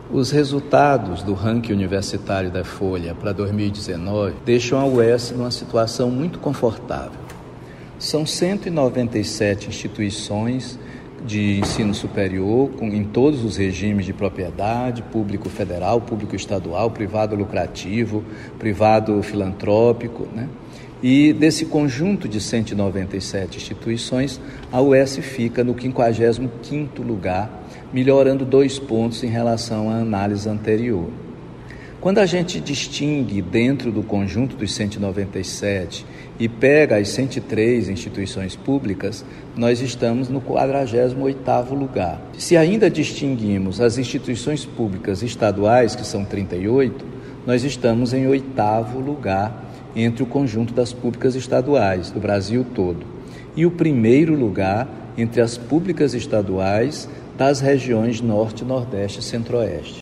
Os resultados do ranking universitário da Folha para 2019 deixam a UES numa situação muito confortável. São 197 instituições de ensino superior, em todos os regimes de propriedade, público federal, público estadual, privado lucrativo, privado filantrópico, né? E desse conjunto de 197 instituições, a UES fica no 55º lugar, melhorando 2 pontos em relação à análise anterior. Quando a gente distingue dentro do conjunto dos 197 e pega as 103 instituições públicas, nós estamos no 48º lugar. Se ainda distinguimos as instituições públicas estaduais, que são 38, nós estamos em 8º lugar entre o conjunto das públicas estaduais do Brasil todo. E o 1º lugar entre as públicas estaduais das regiões Norte, Nordeste e Centro-Oeste.